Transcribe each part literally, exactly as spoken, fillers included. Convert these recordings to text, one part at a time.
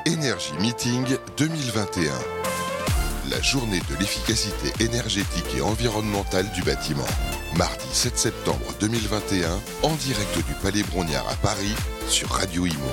Énergie Meeting deux mille vingt et un. La journée de l'efficacité énergétique et environnementale du bâtiment. Mardi sept septembre deux mille vingt et un, en direct du Palais Brongniart à Paris, sur Radio Imo.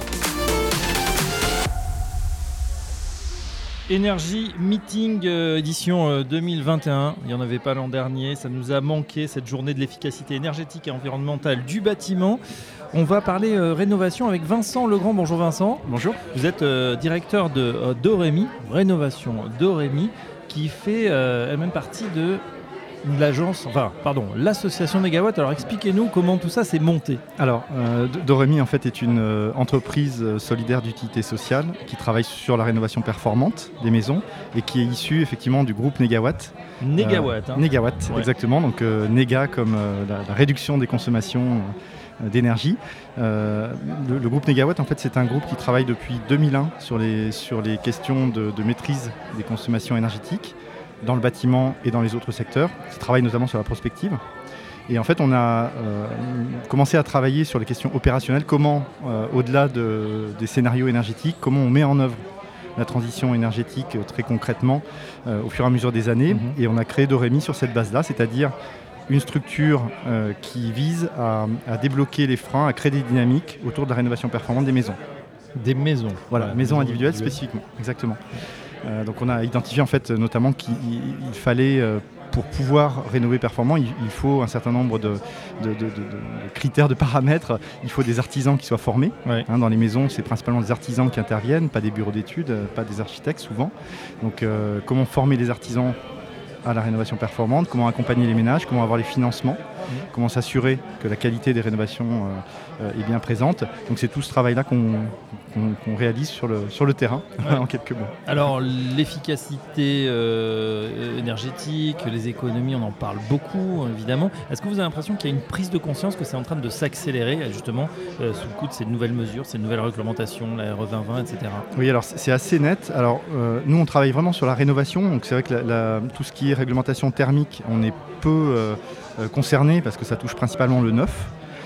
Énergie Meeting euh, édition euh, deux mille vingt et un, il n'y en avait pas l'an dernier, ça nous a manqué cette journée de l'efficacité énergétique et environnementale du bâtiment. On va parler euh, rénovation avec Vincent Legrand. Bonjour Vincent. Bonjour. Vous êtes euh, directeur de euh, Doremi, rénovation Doremi, qui fait euh, elle-même partie de l'agence, enfin pardon, l'association Négawatt. Alors expliquez-nous comment tout ça s'est monté. Alors, euh, Doremi en fait est une euh, entreprise solidaire d'utilité sociale qui travaille sur la rénovation performante des maisons et qui est issue effectivement du groupe Négawatt. Négawatt. Euh, hein. Négawatt, ouais. Exactement. Donc euh, Néga comme euh, la, la réduction des consommations euh, d'énergie. Euh, le, le groupe Négawatt en fait c'est un groupe qui travaille depuis deux mille un sur les, sur les questions de, de maîtrise des consommations énergétiques dans le bâtiment et dans les autres secteurs, qui travaille notamment sur la prospective. Et en fait, on a euh, commencé à travailler sur les questions opérationnelles, comment, euh, au-delà de, des scénarios énergétiques, comment on met en œuvre la transition énergétique euh, très concrètement euh, au fur et à mesure des années. Mmh. Et on a créé Doremi sur cette base-là, c'est-à-dire une structure euh, qui vise à, à débloquer les freins, à créer des dynamiques autour de la rénovation performante des maisons. Des maisons. Voilà, voilà maisons maisons individuelles, individuelles spécifiquement, exactement. Euh, donc on a identifié en fait notamment qu'il il fallait, euh, pour pouvoir rénover performant, il, il faut un certain nombre de, de, de, de, de critères, de paramètres. Il faut des artisans qui soient formés. Ouais. Hein, dans les maisons, c'est principalement des artisans qui interviennent, pas des bureaux d'études, pas des architectes souvent. Donc euh, comment former les artisans à la rénovation performante, comment accompagner les ménages, comment avoir les financements, mmh. comment s'assurer que la qualité des rénovations euh, est bien présente. Donc c'est tout ce travail-là qu'on, qu'on, qu'on réalise sur le, sur le terrain, ouais. en quelques mots. Alors l'efficacité euh, énergétique, les économies, on en parle beaucoup évidemment. Est-ce que vous avez l'impression qu'il y a une prise de conscience que c'est en train de s'accélérer justement euh, sous le coup de ces nouvelles mesures, ces nouvelles réglementations, la R E vingt vingt, et cetera. Oui, alors c'est assez net. Alors euh, nous on travaille vraiment sur la rénovation, donc c'est vrai que la, la, tout ce qui est réglementation thermique, on est peu euh, euh, concerné parce que ça touche principalement le neuf.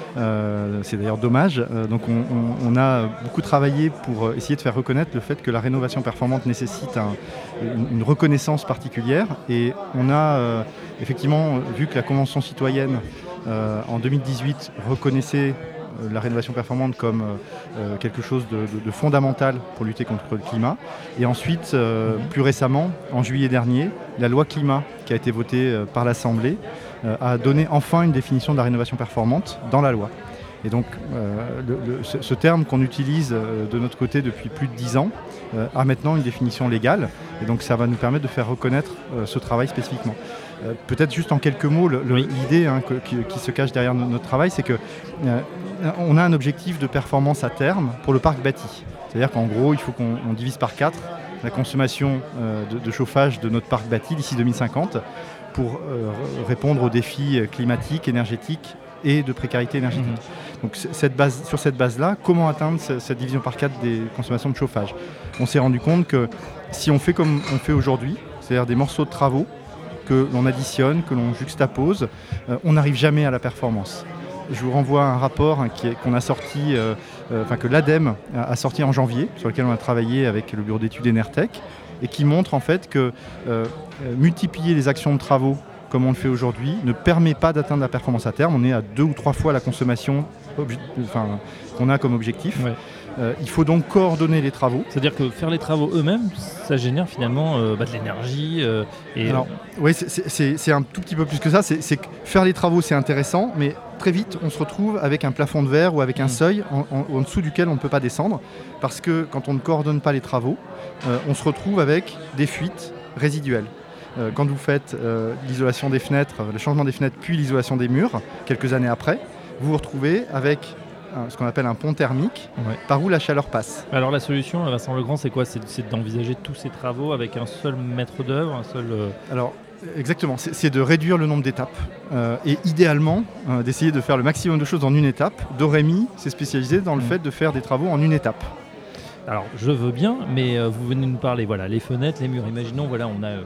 Euh, c'est d'ailleurs dommage. Euh, donc on, on, on a beaucoup travaillé pour essayer de faire reconnaître le fait que la rénovation performante nécessite un, une, une reconnaissance particulière. Et on a euh, effectivement vu que la Convention citoyenne euh, en deux mille dix-huit reconnaissait la rénovation performante comme euh, quelque chose de, de, de fondamental pour lutter contre le climat. Et ensuite, euh, plus récemment, en juillet dernier, la loi climat qui a été votée euh, par l'Assemblée euh, a donné enfin une définition de la rénovation performante dans la loi. Et donc, euh, le, le, ce, ce terme qu'on utilise euh, de notre côté depuis plus de dix ans euh, a maintenant une définition légale. Et donc, ça va nous permettre de faire reconnaître euh, ce travail spécifiquement. Euh, peut-être juste en quelques mots, le, le, l'idée hein, que, qui, qui se cache derrière no, notre travail, c'est que euh, on a un objectif de performance à terme pour le parc bâti. C'est-à-dire qu'en gros, il faut qu'on on divise par quatre la consommation euh, de, de chauffage de notre parc bâti d'ici deux mille cinquante pour euh, répondre aux défis climatiques, énergétiques et de précarité énergétique. Mmh. Donc cette base, sur cette base-là, comment atteindre ce, cette division par quatre des consommations de chauffage ? On s'est rendu compte que si on fait comme on fait aujourd'hui, c'est-à-dire des morceaux de travaux que l'on additionne, que l'on juxtapose, euh, on n'arrive jamais à la performance. Je vous renvoie à un rapport hein, qui est, qu'on a sorti, euh, euh, enfin que l'ADEME a, a sorti en janvier, sur lequel on a travaillé avec le bureau d'études Enertech, et qui montre en fait que euh, multiplier les actions de travaux comme on le fait aujourd'hui ne permet pas d'atteindre la performance à terme. On est à deux ou trois fois la consommation obje- enfin, qu'on a comme objectif. Ouais. Euh, il faut donc coordonner les travaux. C'est-à-dire que faire les travaux eux-mêmes, ça génère finalement euh, bah, de l'énergie. Euh, et Alors, oui, c'est, c'est, c'est un tout petit peu plus que ça. C'est, c'est que faire les travaux, c'est intéressant, mais très vite, on se retrouve avec un plafond de verre ou avec un mmh. seuil en, en, en dessous duquel on ne peut pas descendre. Parce que quand on ne coordonne pas les travaux, euh, on se retrouve avec des fuites résiduelles. Euh, quand vous faites euh, l'isolation des fenêtres, le changement des fenêtres, puis l'isolation des murs, quelques années après, vous vous retrouvez avec ce qu'on appelle un pont thermique, ouais. par où la chaleur passe. Alors la solution, Vincent Legrand, c'est quoi ? c'est, c'est d'envisager tous ces travaux avec un seul maître d'œuvre, un seul... Euh... Alors, exactement, c'est, c'est de réduire le nombre d'étapes euh, et idéalement euh, d'essayer de faire le maximum de choses en une étape. Doremi s'est spécialisé dans le mmh. fait de faire des travaux en une étape. Alors, je veux bien, mais euh, vous venez nous parler, voilà, les fenêtres, les murs. Imaginons, voilà, on a... Euh,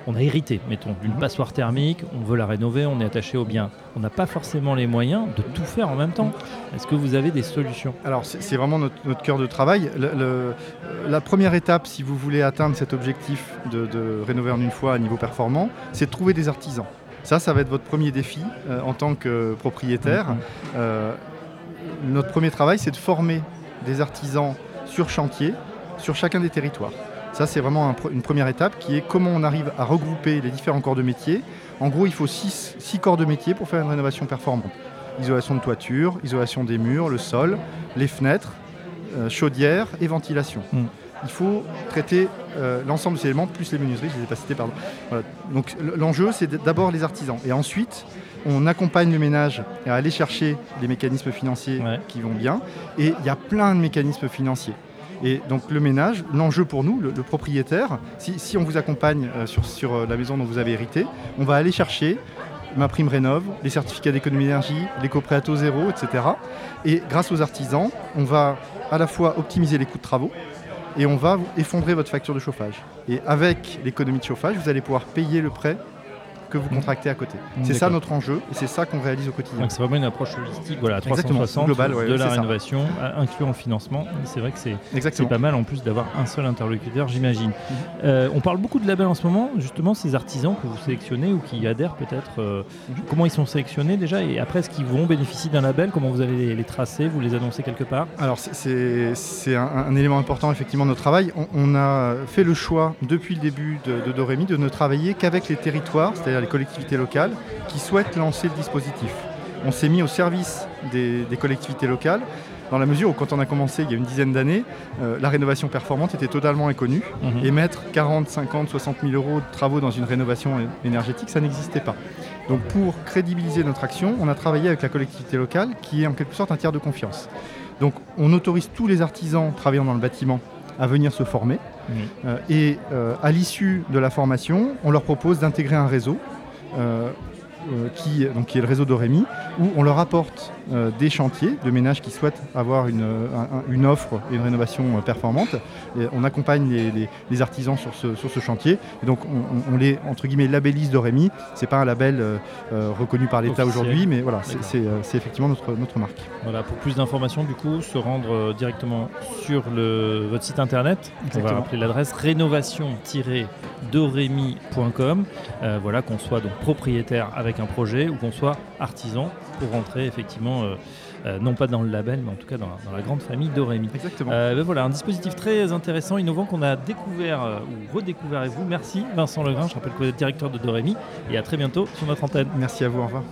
on a hérité, mettons, d'une passoire thermique, on veut la rénover, on est attaché au bien. On n'a pas forcément les moyens de tout faire en même temps. Est-ce que vous avez des solutions ? Alors c'est, c'est vraiment notre, notre cœur de travail. Le, le, la première étape, si vous voulez atteindre cet objectif de, de rénover en une fois à niveau performant, c'est de trouver des artisans. Ça, ça va être votre premier défi euh, en tant que propriétaire. Mmh. Euh, notre premier travail, c'est de former des artisans sur chantier, sur chacun des territoires. Ça, c'est vraiment un, une première étape qui est comment on arrive à regrouper les différents corps de métier. En gros, il faut six, six corps de métier pour faire une rénovation performante. Isolation de toiture, isolation des murs, le sol, les fenêtres, euh, chaudière et ventilation. Mmh. Il faut traiter euh, l'ensemble de ces éléments, plus les menuiseries, je ne les ai pas cités, pardon. Voilà. Donc l'enjeu, c'est d'abord les artisans. Et ensuite, on accompagne le ménage à aller chercher les mécanismes financiers ouais. qui vont bien. Et il y a plein de mécanismes financiers. Et donc le ménage, l'enjeu pour nous, le, le propriétaire, si, si on vous accompagne euh, sur, sur euh, la maison dont vous avez hérité, on va aller chercher ma prime rénov, les certificats d'économie d'énergie, l'éco-prêt à taux zéro, et cetera. Et grâce aux artisans, on va à la fois optimiser les coûts de travaux et on va effondrer votre facture de chauffage. Et avec l'économie de chauffage, vous allez pouvoir payer le prêt que vous contractez à côté. Mmh, c'est d'accord. Ça notre enjeu et c'est ça qu'on réalise au quotidien. Donc c'est vraiment une approche holistique, voilà, à trois cent soixante global, ouais, de la rénovation, ça. Incluant le financement. C'est vrai que c'est, c'est pas mal en plus d'avoir un seul interlocuteur, j'imagine. Mmh. Euh, on parle beaucoup de labels en ce moment, justement, ces artisans que vous sélectionnez ou qui adhèrent peut-être. Euh, mmh. Comment ils sont sélectionnés déjà et après, est-ce qu'ils vont bénéficier d'un label ? Comment vous allez les, les tracer ? Vous les annoncez quelque part ? Alors c'est, c'est, c'est un, un élément important effectivement de notre travail. On, on a fait le choix depuis le début de, de Dorémy de ne travailler qu'avec les territoires, c'est-à-dire les collectivités locales qui souhaitent lancer le dispositif. On s'est mis au service des, des collectivités locales dans la mesure où quand on a commencé il y a une dizaine d'années, euh, la rénovation performante était totalement inconnue mmh. et mettre quarante, cinquante, soixante mille euros de travaux dans une rénovation énergétique, ça n'existait pas. Donc pour crédibiliser notre action, on a travaillé avec la collectivité locale qui est en quelque sorte un tiers de confiance. Donc on autorise tous les artisans travaillant dans le bâtiment à venir se former mmh. euh, et euh, à l'issue de la formation, on leur propose d'intégrer un réseau Euh, euh, qui, donc, qui est le réseau Dorémy, où on leur apporte euh, des chantiers de ménages qui souhaitent avoir une, un, une offre et une rénovation euh, performante. Et on accompagne les, les, les artisans sur ce, sur ce chantier. Et donc on, on les, entre guillemets, labellise Dorémy. C'est pas un label euh, euh, reconnu par l'État officiel aujourd'hui, mais voilà, c'est, c'est, euh, c'est effectivement notre, notre marque. Voilà, pour plus d'informations, du coup, se rendre euh, directement sur le, votre site internet. Exactement. On va rappeler l'adresse rénovation tiret dorémy point com. Euh, voilà, qu'on soit donc propriétaire avec un projet ou qu'on soit artisan pour rentrer effectivement euh, euh, non pas dans le label mais en tout cas dans, dans la grande famille Dorémy. Exactement. Euh, ben voilà, un dispositif très intéressant, innovant qu'on a découvert euh, ou redécouvert avec vous. Merci Vincent Legrain, je rappelle que vous êtes directeur de Dorémy et à très bientôt sur notre antenne. Merci à vous, au revoir.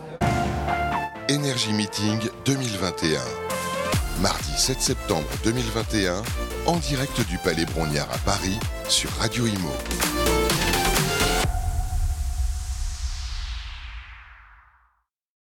Energy Meeting deux mille vingt et un. Mardi sept septembre deux mille vingt et un, en direct du Palais Brongniart à Paris sur Radio Imo.